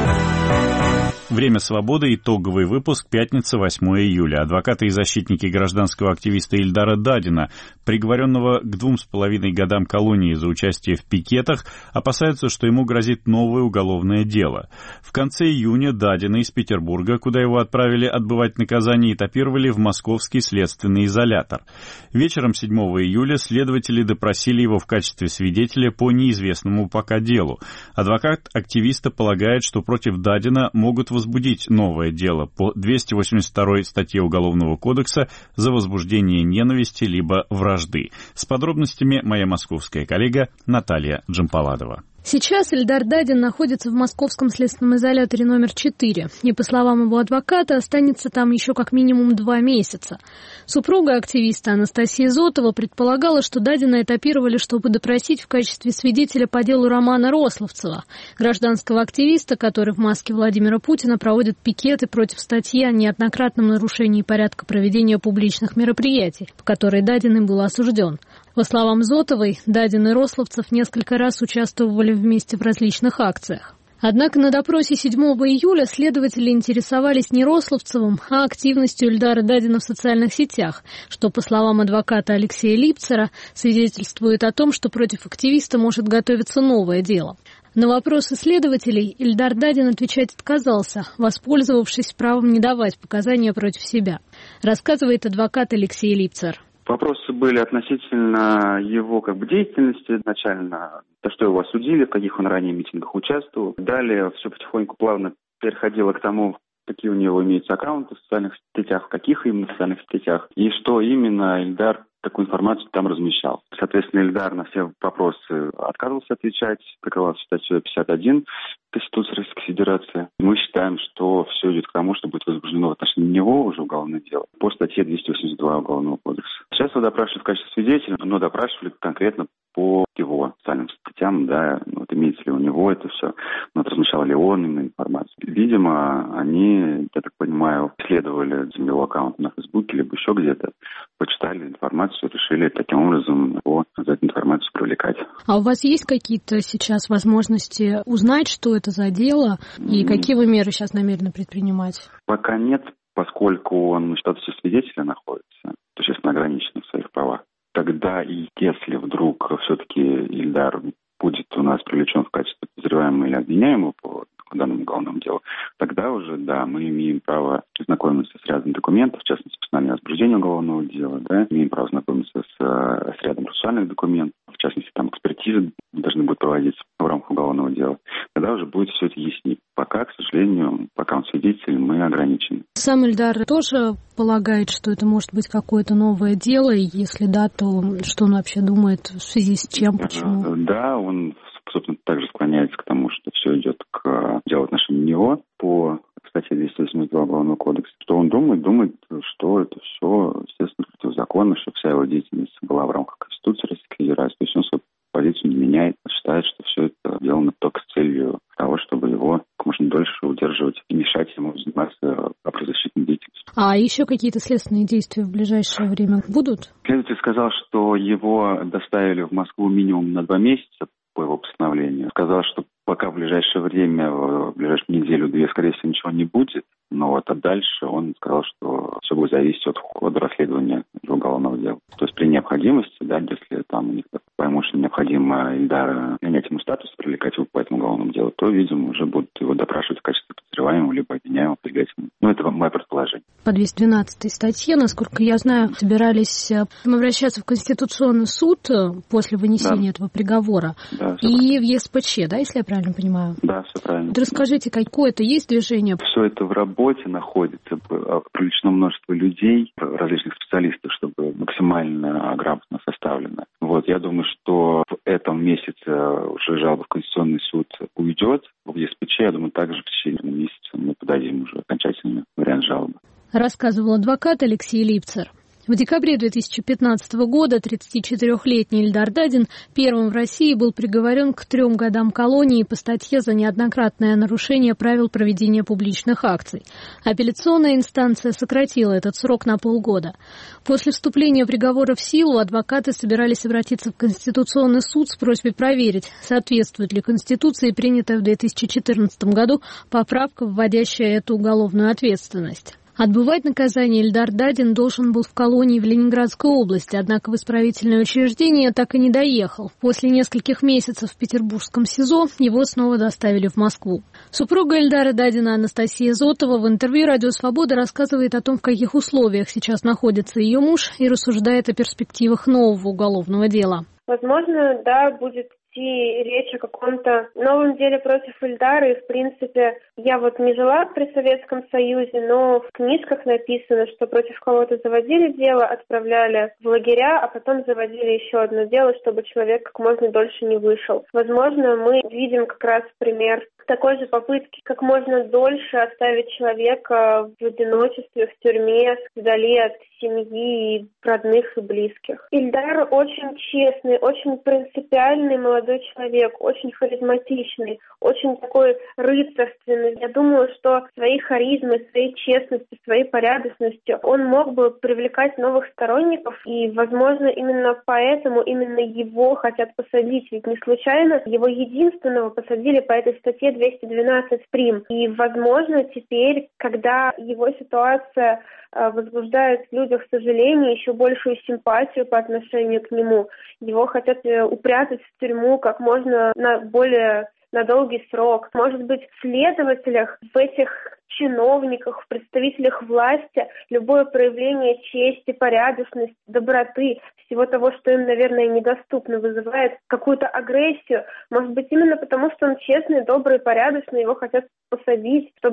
Время свободы. Итоговый выпуск. Пятница, восьмое июля. Адвокаты и защитники гражданского активиста Ильдара Дадина, приговоренного к двум с половиной годам колонии за участие в пикетах, опасаются, что ему грозит новое уголовное дело. В конце июня Дадина из Петербурга, куда его отправили отбывать наказание, этапировали в московский следственный изолятор. Вечером седьмого июля следователи допросили его в качестве свидетеля по неизвестному пока делу. Адвокат активиста полагает, что против Дадина могут возбудить новое дело по двести восемьдесят второй статье Уголовного кодекса за возбуждение ненависти либо вражды. С подробностями моя московская коллега Наталья Джампаладова. Сейчас Ильдар Дадин находится в московском следственном изоляторе номер четыре, и, по словам его адвоката, останется там еще как минимум два месяца. Супруга активиста Анастасия Зотова предполагала, что Дадина этапировали, чтобы допросить в качестве свидетеля по делу Романа Рословцева, гражданского активиста, который в маске Владимира Путина проводит пикеты против статьи о неоднократном нарушении порядка проведения публичных мероприятий, по которой Дадин им был осужден. По словам Зотовой, Дадин и Рословцев несколько раз участвовали вместе в различных акциях. Однако на допросе седьмого июля следователи интересовались не Рословцевым, а активностью Ильдара Дадина в социальных сетях, что, по словам адвоката Алексея Липцера, свидетельствует о том, что против активиста может готовиться новое дело. На вопросы следователей Ильдар Дадин отвечать отказался, воспользовавшись правом не давать показания против себя, рассказывает адвокат Алексей Липцер. Вопросы были относительно его как бы деятельности изначально, за что его осудили, в каких он ранее митингах участвовал. Далее все потихоньку плавно переходило к тому, какие у него имеются аккаунты в социальных сетях, в каких именно социальных сетях, и что именно Ильдар такую информацию там размещал. Соответственно, Ильдар на все вопросы отказывался отвечать, прикрывался статьей пятьдесят один Конституции Российской Федерации. Мы считаем, что все идет к тому, что будет возбуждено в отношении него уже уголовное дело по статье двести восемьдесят два Уголовного кодекса. Сейчас его допрашивали в качестве свидетеля, но допрашивали конкретно по его социальным статьям, да, вот имеется ли у него это все, вот размещал ли он именно информацию. Видимо, они, я так понимаю, исследовали его аккаунт на Фейсбуке, либо еще где-то, почитали информацию, решили таким образом его за эту информацию привлекать. А у вас есть какие-то сейчас возможности узнать, что это за дело, и mm. какие вы меры сейчас намерены предпринимать? Пока нет, поскольку он в статусе свидетеля находится, существенно ограничен в своих правах. Тогда и если вдруг все-таки Ильдар будет у нас привлечен в качестве подозреваемого или обвиняемого по данному уголовному делу, тогда уже, да, мы имеем право знакомиться с рядом документов, в частности, постановление о возбуждении уголовного дела, да, имеем право знакомиться с, с рядом процессуальных документов, в частности, там экспертизы должны будут проводиться в рамках уголовного дела. Тогда уже будет все это яснее. Пока, к сожалению, пока он свидетель, мы ограничены. Сам Ильдар тоже полагает, что это может быть какое-то новое дело, и если да, то что он вообще думает, в связи с чем, почему? Да, он, собственно, также склоняется к тому, что все идет к делу в отношении него по статье двести восемьдесят два Уголовного кодекса. Что он думает? Думает, что это все, естественно, противозаконно, что вся его деятельность была в рамках Конституции Российской Федерации. То есть он свою позицию не меняет, считает, что все это сделано только с целью того, чтобы его как можно дольше удерживать и мешать ему заниматься правозащитной деятельностью. А еще какие-то следственные действия в ближайшее время будут? Следователь сказал, что его доставили в Москву минимум на два месяца по его постановлению. Сказал, что пока в ближайшее время, в ближайшую неделю-две, скорее всего, ничего не будет. Но вот а дальше он сказал, что все будет зависеть от хода расследования уголовного дела. То есть при необходимости, да, если там у них поймут, что необходимо Ильдара менять ему статус, привлекать его по этому уголовному делу, то, видимо, уже будут его допрашивать в качестве подозреваемого либо обвиняемого, предъявлять ему. Ну, это мое предположение. По двести двенадцатой статье, насколько я знаю, собирались обращаться в Конституционный суд после вынесения да. этого приговора. Да, и в ЕСПЧ, да, если я правильно понимаю? Да, все правильно. Вот расскажите, какое-то есть движение? Все это в работе находится, привлечено множество людей, различных специалистов, чтобы максимально грамотно составлено. Вот, я думаю, что в этом месяце уже жалоба в Конституционный суд уйдет. В ЕСПЧ, я думаю, также в течение месяца мы подадим уже окончательный вариант жалобы. Рассказывал адвокат Алексей Липцер. В декабре две тысячи пятнадцатого года тридцатичетырёхлетний Ильдар Дадин первым в России был приговорен к трем годам колонии по статье за неоднократное нарушение правил проведения публичных акций. Апелляционная инстанция сократила этот срок на полгода. После вступления приговора в силу адвокаты собирались обратиться в Конституционный суд с просьбой проверить, соответствует ли Конституции принятая в две тысячи четырнадцатом году поправка, вводящая эту уголовную ответственность. Отбывать наказание Ильдар Дадин должен был в колонии в Ленинградской области, однако в исправительное учреждение так и не доехал. После нескольких месяцев в петербургском СИЗО его снова доставили в Москву. Супруга Ильдара Дадина Анастасия Зотова в интервью «Радио Свобода» рассказывает о том, в каких условиях сейчас находится ее муж, и рассуждает о перспективах нового уголовного дела. Возможно, да, будет идти речь о каком-то новом деле против Ильдара. И, в принципе, я вот не жила при Советском Союзе, но в книжках написано, что против кого-то заводили дело, отправляли в лагеря, а потом заводили еще одно дело, чтобы человек как можно дольше не вышел. Возможно, мы видим как раз пример такой же попытки как можно дольше оставить человека в одиночестве, в тюрьме, вдали от семьи, родных и близких. Ильдар очень честный, очень принципиальный молодой человек, очень харизматичный, очень такой рыцарственный. Я думаю, что своей харизмой, своей честностью, своей порядочностью он мог бы привлекать новых сторонников, и, возможно, именно поэтому именно его хотят посадить. Ведь не случайно его единственного посадили по этой статье двести двенадцать прим. И, возможно, теперь, когда его ситуация возбуждает в людях сожаление, еще большую симпатию по отношению к нему, его хотят упрятать в тюрьму как можно на более на долгий срок. Может быть, в следователях, в этих чиновниках, в представителях власти любое проявление чести, порядочности, доброты, всего того, что им, наверное, недоступно, вызывает какую-то агрессию. Может быть, именно потому, что он честный, добрый, порядочный, его хотят посадить, чтобы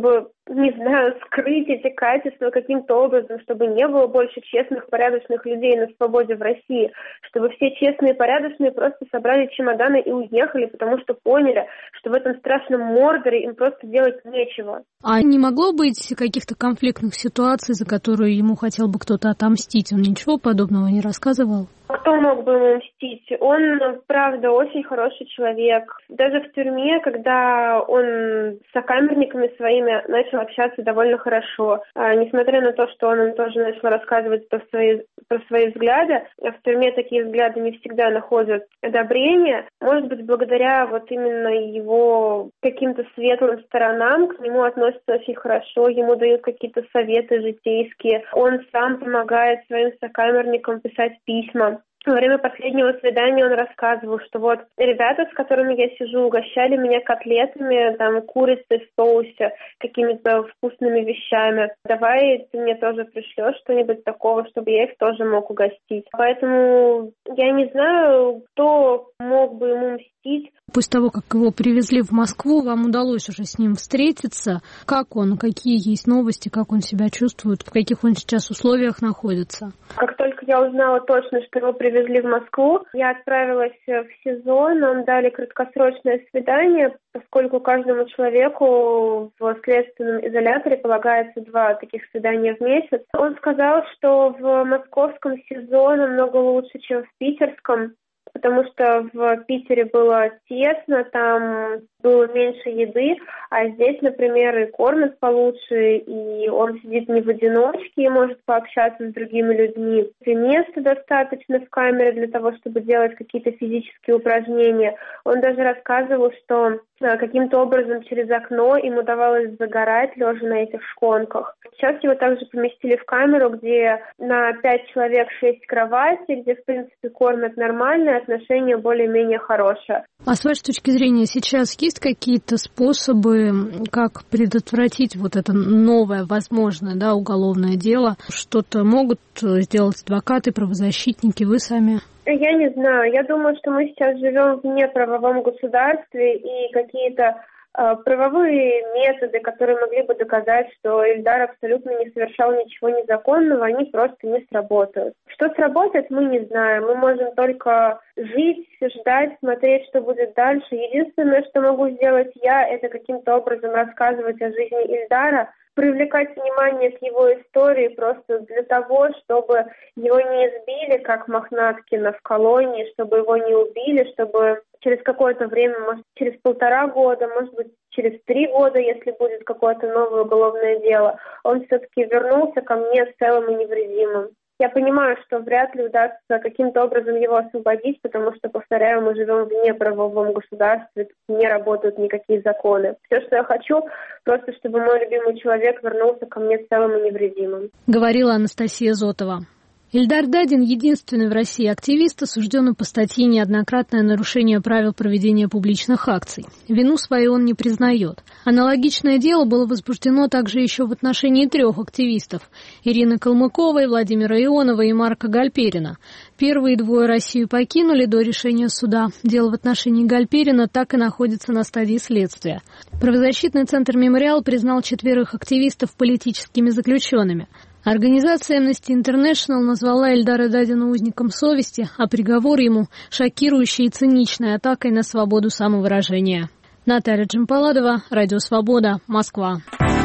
не знаю, скрыть эти качества каким-то образом, чтобы не было больше честных, порядочных людей на свободе в России, чтобы все честные и порядочные просто собрали чемоданы и уехали, потому что поняли, что в этом страшном Мордоре им просто делать нечего. А не могло быть каких-то конфликтных ситуаций, за которые ему хотел бы кто-то отомстить? Он ничего подобного не рассказывал? Кто мог бы ему мстить? Он, правда, очень хороший человек. Даже в тюрьме, когда он с сокамерниками своими начал общаться довольно хорошо, а, несмотря на то, что он им тоже начал рассказывать про свои, про свои взгляды, а в тюрьме такие взгляды не всегда находят одобрение, может быть, благодаря вот именно его каким-то светлым сторонам к нему относятся очень хорошо, ему дают какие-то советы житейские, он сам помогает своим сокамерникам писать письма. Во время последнего свидания он рассказывал, что вот ребята, с которыми я сижу, угощали меня котлетами, там, курицей в соусе, какими-то вкусными вещами. Давай ты мне тоже пришлешь что-нибудь такого, чтобы я их тоже мог угостить. Поэтому я не знаю, кто мог бы ему мстить. После того, как его привезли в Москву, вам удалось уже с ним встретиться. Как он, какие есть новости, как он себя чувствует, в каких он сейчас условиях находится? Как только я узнала точно, что его привезли в Москву, я отправилась в СИЗО, нам дали краткосрочное свидание, поскольку каждому человеку в следственном изоляторе полагается два таких свидания в месяц. Он сказал, что в московском СИЗО намного лучше, чем в питерском, потому что в Питере было тесно, там было меньше еды, а здесь, например, и кормят получше, и он сидит не в одиночке и может пообщаться с другими людьми. И места достаточно в камере для того, чтобы делать какие-то физические упражнения. Он даже рассказывал, что каким-то образом через окно им удавалось загорать, лежа на этих шконках. Сейчас его также поместили в камеру, где на пять человек шесть кроватей, где, в принципе, кормят нормально, отношения более-менее хорошие. А с вашей точки зрения, сейчас есть какие-то способы, как предотвратить вот это новое, возможное, да, уголовное дело? Что-то могут сделать адвокаты, правозащитники, вы сами? Я не знаю. Я думаю, что мы сейчас живем в неправовом государстве, и какие-то э, правовые методы, которые могли бы доказать, что Ильдар абсолютно не совершал ничего незаконного, они просто не сработают. Что сработает, мы не знаем. Мы можем только жить, ждать, смотреть, что будет дальше. Единственное, что могу сделать я, это каким-то образом рассказывать о жизни Ильдара, привлекать внимание к его истории просто для того, чтобы его не избили, как Мохнаткина в колонии, чтобы его не убили, чтобы через какое-то время, может, через полтора года, может быть, через три года, если будет какое-то новое уголовное дело, он все-таки вернулся ко мне целым и невредимым. Я понимаю, что вряд ли удастся каким-то образом его освободить, потому что, повторяю, мы живем в неправовом государстве, тут не работают никакие законы. Все, что я хочу, просто чтобы мой любимый человек вернулся ко мне целым и невредимым. Говорила Анастасия Зотова. Ильдар Дадин – единственный в России активист, осужденный по статье «Неоднократное нарушение правил проведения публичных акций». Вину свою он не признает. Аналогичное дело было возбуждено также еще в отношении трех активистов – Ирины Калмыковой, Владимира Ионова и Марка Гальперина. Первые двое Россию покинули до решения суда. Дело в отношении Гальперина так и находится на стадии следствия. Правозащитный центр «Мемориал» признал четверых активистов политическими заключенными. Организация Amnesty International назвала Ильдара Дадина узником совести, а приговор ему – шокирующей и циничной атакой на свободу самовыражения. Наталья Джампаладова, Радио Свобода, Москва.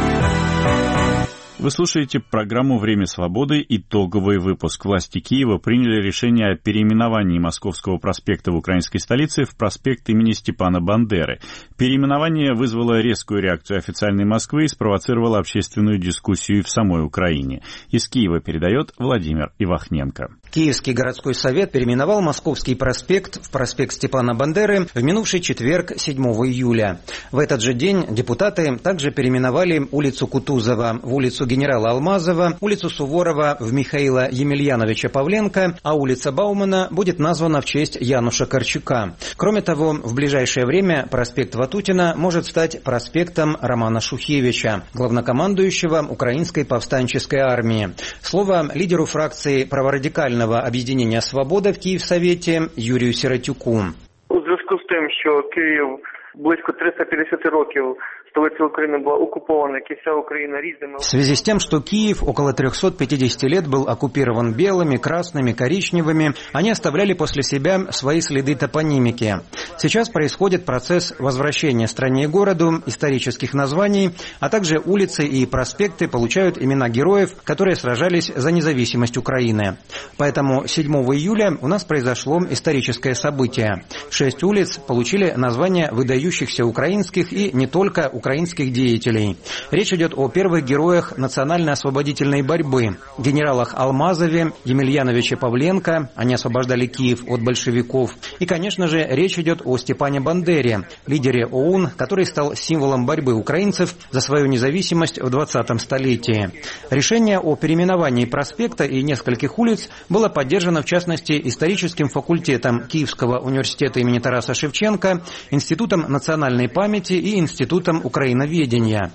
Вы слушаете программу «Время свободы». Итоговый выпуск. Власти Киева приняли решение о переименовании Московского проспекта в украинской столице в проспект имени Степана Бандеры. Переименование вызвало резкую реакцию официальной Москвы и спровоцировало общественную дискуссию в самой Украине. Из Киева передает Владимир Ивахненко. Киевский городской совет переименовал Московский проспект в проспект Степана Бандеры в минувший четверг, седьмого июля. В этот же день депутаты также переименовали улицу Кутузова в улицу генерала Алмазова, улицу Суворова в Михаила Емельяновича Павленко, а улица Баумана будет названа в честь Януша Корчука. Кроме того, в ближайшее время проспект Ватутина может стать проспектом Романа Шухевича, главнокомандующего Украинской повстанческой армии. Слово лидеру фракции праворадикального объединения «Свобода» в Київсовєті Юрію Сиротюку. У зв'язку з тим, що Київ близько триста п'ятдесят років столиця України була окупована, як і вся Україна, різними... В связи с тем, что Киев около трехсот пятидесяти лет был оккупирован белыми, красными, коричневыми, они оставляли после себя свои следы топонимики. Сейчас происходит процесс возвращения стране и городу исторических названий, а также улицы и проспекты получают имена героев, которые сражались за независимость Украины. Поэтому седьмого июля у нас произошло историческое событие. Шесть улиц получили названия выдающихся украинских и не только украинских деятелей. Речь идет о первых героях национально-освободительной борьбы, генералах Алмазове, Емельяновиче Павленко, они освобождали Киев от большевиков. И, конечно же, речь идет о Степане Бандере, лидере ОУН, который стал символом борьбы украинцев за свою независимость в двадцатом столетии. Решение о переименовании проспекта и нескольких улиц было поддержано, в частности, историческим факультетом Киевского университета имени Тараса Шевченко, Институтом национальной памяти и Институтом украиноведения.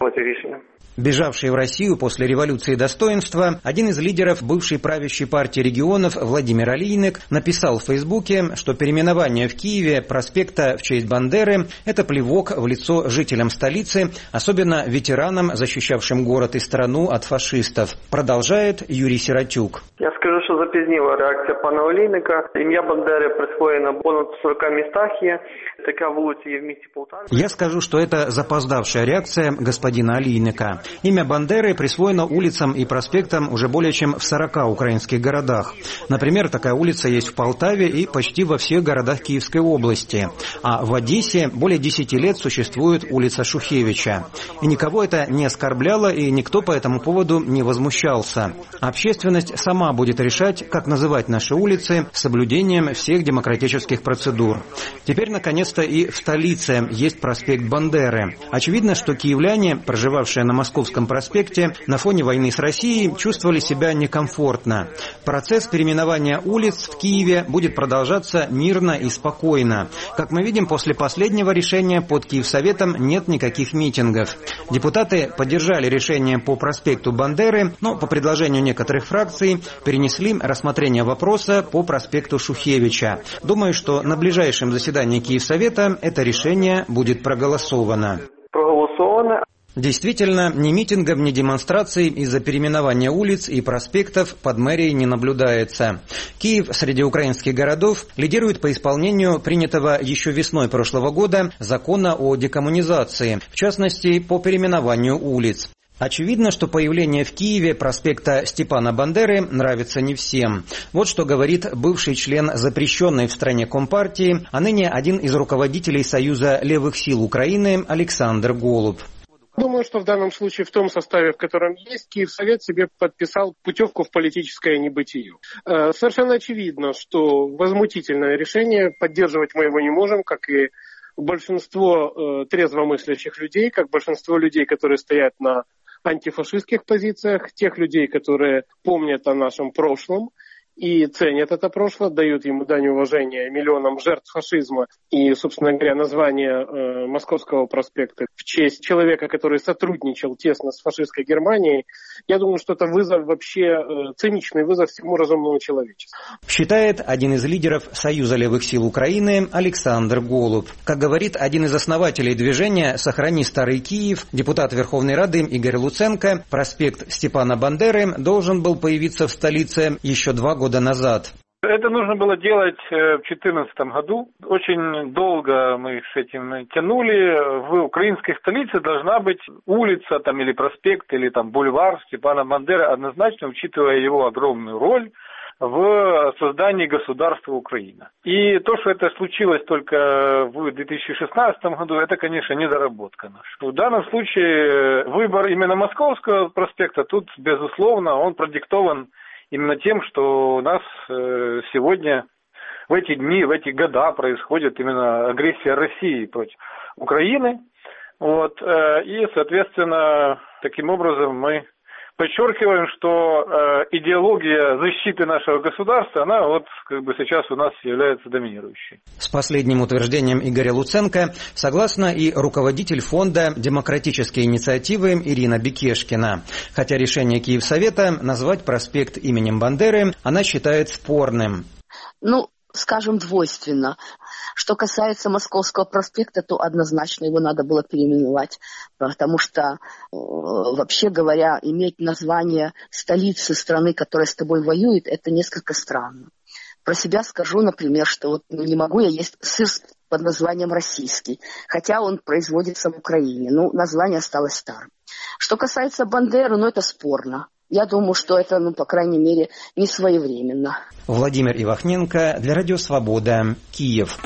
Бежавший в Россию после революции достоинства, один из лидеров бывшей правящей партии регионов Владимир Алийник написал в Фейсбуке, что переименование в Киеве проспекта в честь Бандеры – это плевок в лицо жителям столицы, особенно ветеранам, защищавшим город и страну от фашистов. Продолжает Юрий Сиротюк. Я скажу, що запізніла реакція пана Олійника. Ім'я Бандери присвоєно понад сорока містах є. Така вулиця є в місті Полтаві. Я скажу, что это запоздавшая реакция господина Алийника. Имя Бандеры присвоено улицам и проспектам уже более чем в сорока украинских городах. Например, такая улица есть в Полтаве и почти во всех городах Киевской области. А в Одессе более десяти лет существует улица Шухевича. И никого это не оскорбляло, и никто по этому поводу не возмущался. Общественность сама будет решать, как называть наши улицы с соблюдением всех демократических процедур. Теперь, наконец-то, и в столице есть проспект Бандеры. Очевидно, что киевляне, проживавшие на Московском проспекте, на фоне войны с Россией чувствовали себя некомфортно. Процесс переименования улиц в Киеве будет продолжаться мирно и спокойно. Как мы видим, после последнего решения под Киевсоветом нет никаких митингов. Депутаты поддержали решение по проспекту Бандеры, но по предложению некоторых фракций перенесли рассмотрение вопроса по проспекту Шухевича. Думаю, что на ближайшем заседании Киевсовета это решение будет проголосовано. Проголосовано. Действительно, ни митингов, ни демонстраций из-за переименования улиц и проспектов под мэрией не наблюдается. Киев среди украинских городов лидирует по исполнению принятого еще весной прошлого года закона о декоммунизации, в частности, по переименованию улиц. Очевидно, что появление в Киеве проспекта Степана Бандеры нравится не всем. Вот что говорит бывший член запрещенной в стране Компартии, а ныне один из руководителей Союза левых сил Украины Александр Голуб. Думаю, что в данном случае в том составе, в котором есть, Киевсовет себе подписал путевку в политическое небытие. Совершенно очевидно, что возмутительное решение поддерживать мы его не можем, как и большинство трезвомыслящих людей, как большинство людей, которые стоят на антифашистских позициях, тех людей, которые помнят о нашем прошлом и ценят это прошлое, дают ему дань уважения миллионам жертв фашизма и, собственно говоря, название э, Московского проспекта в честь человека, который сотрудничал тесно с фашистской Германией. Я думаю, что это вызов вообще, э, циничный вызов всему разумному человечеству. Считает один из лидеров Союза левых сил Украины Александр Голуб. Как говорит один из основателей движения «Сохрани старый Киев», депутат Верховной Рады Игорь Луценко, проспект Степана Бандеры должен был появиться в столице еще два года года назад. Это нужно было делать в две тысячи четырнадцатом году. Очень долго мы с этим тянули. В украинской столице должна быть улица там, или проспект, или там бульвар Степана Бандеры, однозначно учитывая его огромную роль в создании государства Украина. И то, что это случилось только в две тысячи шестнадцатом году, это, конечно, недоработка наша. В данном случае выбор именно Московского проспекта тут, безусловно, он продиктован именно тем, что у нас э, сегодня, в эти дни, в эти года происходит именно агрессия России против Украины. Вот, э, и, соответственно, таким образом мы подчеркиваем, что э, идеология защиты нашего государства, она вот как бы сейчас у нас является доминирующей. С последним утверждением Игоря Луценко согласна и руководитель фонда «Демократические инициативы» Ирина Бекешкина. Хотя решение Киевсовета назвать проспект именем Бандеры она считает спорным. Ну, скажем, двойственно. Что касается Московского проспекта, то однозначно его надо было переименовать, потому что, э, вообще говоря, иметь название столицы страны, которая с тобой воюет, это несколько странно. Про себя скажу, например, что вот не могу я есть сыр под названием российский, хотя он производится в Украине. Ну, название осталось старым. Что касается Бандеры, ну, это спорно. Я думаю, что это, ну, по крайней мере, не своевременно. Владимир Ивахненко для Радио Свобода, Киев.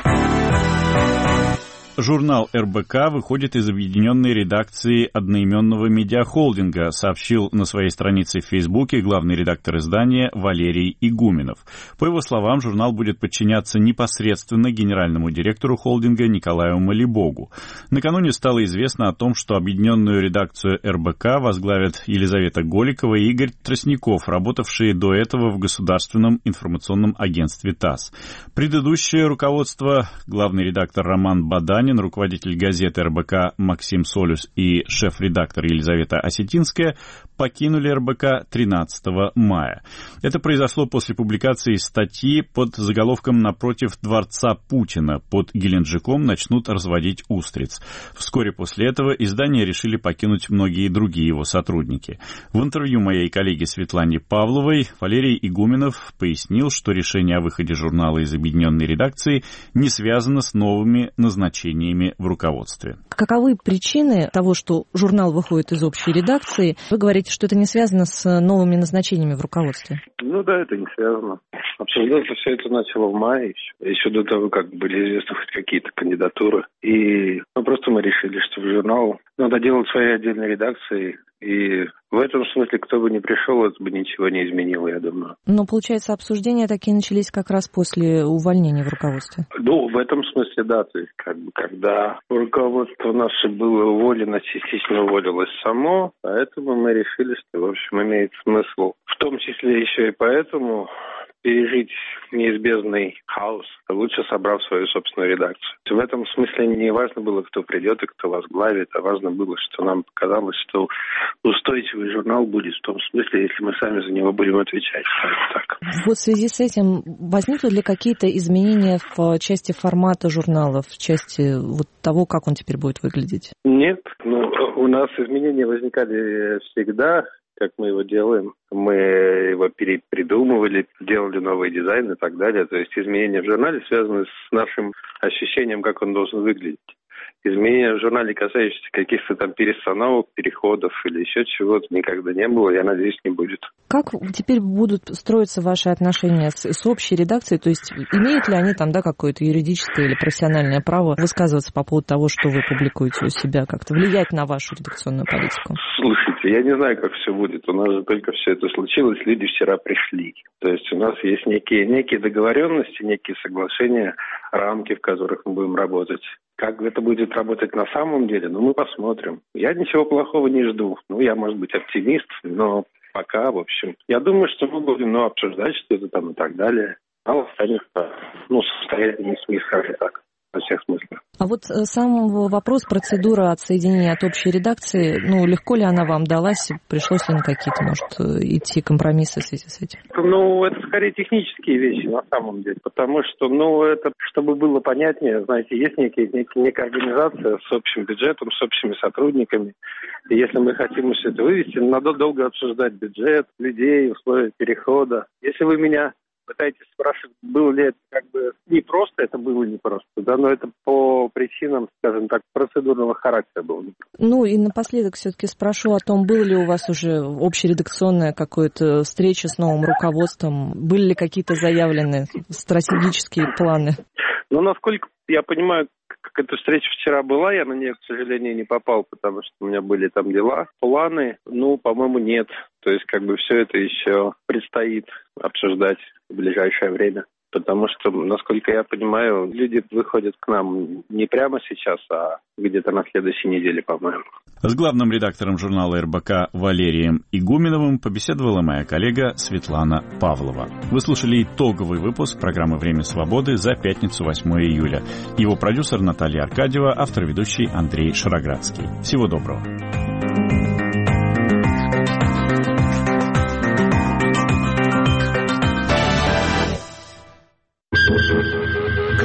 Журнал эр бэ ка выходит из объединенной редакции одноименного медиахолдинга, сообщил на своей странице в Фейсбуке главный редактор издания Валерий Игуменов. По его словам, журнал будет подчиняться непосредственно генеральному директору холдинга Николаю Малибогу. Накануне стало известно о том, что объединенную редакцию эр бэ ка возглавят Елизавета Голикова и Игорь Тростников, работавшие до этого в Государственном информационном агентстве ТАСС. Предыдущее руководство, главный редактор Роман Баданин, руководитель газеты эр бэ ка Максим Солюс и шеф-редактор Елизавета Осетинская покинули эр бэ ка тринадцатого мая. Это произошло после публикации статьи под заголовком «Напротив дворца Путина под Геленджиком начнут разводить устриц». Вскоре после этого издание решили покинуть многие другие его сотрудники. В интервью моей коллеге Светлане Павловой Валерий Игуменов пояснил, что решение о выходе журнала из объединенной редакции не связано с новыми назначениями в руководстве. Каковы причины того, что журнал выходит из общей редакции? Вы говорите, что это не связано с новыми назначениями в руководстве. Ну да, это не связано. Обсуждаться все это начало в мае, еще, еще до того, как были известны хоть какие-то кандидатуры. И ну, просто мы решили, что в журнал надо делать свои отдельные редакции. И в этом смысле, кто бы ни пришел, это бы ничего не изменило, я думаю. Но, получается, обсуждения такие начались как раз после увольнения в руководстве? Ну, в этом смысле, да. То есть, как бы, когда руководство наше было уволено, частично уволилось само, поэтому мы решили, что, в общем, имеет смысл. В том числе еще и поэтому пережить неизбежный хаос, лучше собрав свою собственную редакцию. В этом смысле не важно было, кто придет и кто возглавит, а важно было, что нам показалось, что устойчивый журнал будет в том смысле, если мы сами за него будем отвечать. Так. Вот в связи с этим возникли ли какие-то изменения в части формата журнала, в части вот того, как он теперь будет выглядеть? Нет, ну, у нас изменения возникали всегда. Как мы его делаем. Мы его перепридумывали, делали новый дизайн и так далее. То есть изменения в журнале связаны с нашим ощущением, как он должен выглядеть. Изменения в журнале, касающиеся каких-то там перестановок, переходов или еще чего-то, никогда не было, я надеюсь, не будет. Как теперь будут строиться ваши отношения с, с общей редакцией? То есть имеют ли они там, да, какое-то юридическое или профессиональное право высказываться по поводу того, что вы публикуете у себя, как-то влиять на вашу редакционную политику? Слушайте, я не знаю, как все будет. У нас же только все это случилось, люди вчера пришли. То есть у нас есть некие, некие договоренности, некие соглашения, рамки, в которых мы будем работать. Как это будет работать на самом деле, ну, мы посмотрим. Я ничего плохого не жду. Ну, я, может быть, оптимист, но пока, в общем, я думаю, что мы будем, ну, обсуждать что-то там и так далее. А останется, ну, состояние СМИ, скажем так, во всех смыслах. А вот сам вопрос, процедура отсоединения от общей редакции, ну, легко ли она вам далась? Пришлось ли на какие-то, может, идти компромиссы в связи с этим? Ну, это скорее технические вещи на самом деле, потому что, ну, это, чтобы было понятнее, знаете, есть некие, некие, некая организация с общим бюджетом, с общими сотрудниками, и если мы хотим все это вывести, надо долго обсуждать бюджет, людей, условия перехода. Если вы меня пытаетесь спрашивать, было ли это как бы непросто, это было непросто, да, но это по причинам, скажем так, процедурного характера было. Ну и напоследок все-таки спрошу о том, было ли у вас уже общередакционная какая-то встреча с новым руководством, были ли какие-то заявлены стратегические планы? Ну, насколько я понимаю, как эта встреча вчера была, я на нее, к сожалению, не попал, потому что у меня были там дела. Планы, ну, по-моему, нет. То есть, как бы все это еще предстоит обсуждать в ближайшее время. Потому что, насколько я понимаю, люди выходят к нам не прямо сейчас, а где-то на следующей неделе, по-моему. С главным редактором журнала эр бэ ка Валерием Игуменовым побеседовала моя коллега Светлана Павлова. Вы слушали итоговый выпуск программы «Время свободы» за пятницу, восьмое июля. Его продюсер Наталья Аркадьева, автор ведущий Андрей Шароградский. Всего доброго.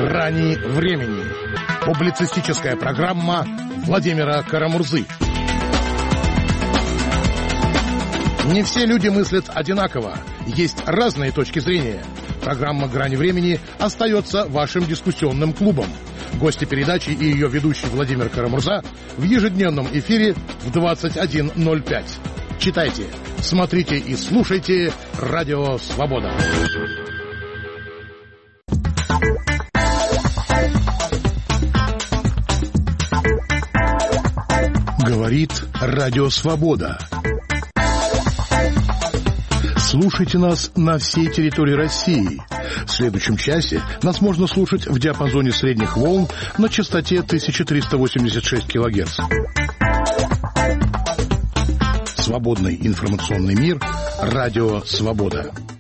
«Грани времени». Публицистическая программа Владимира Карамурзы. Не все люди мыслят одинаково. Есть разные точки зрения. Программа «Грани времени» остается вашим дискуссионным клубом. Гости передачи и ее ведущий Владимир Карамурза в ежедневном эфире в двадцать один ноль пять. Читайте, смотрите и слушайте «Радио Свобода». Говорит Радио Свобода. Слушайте нас на всей территории России. В следующем часе нас можно слушать в диапазоне средних волн на частоте тысяча триста восемьдесят шесть килогерц. Свободный информационный мир. Радио Свобода.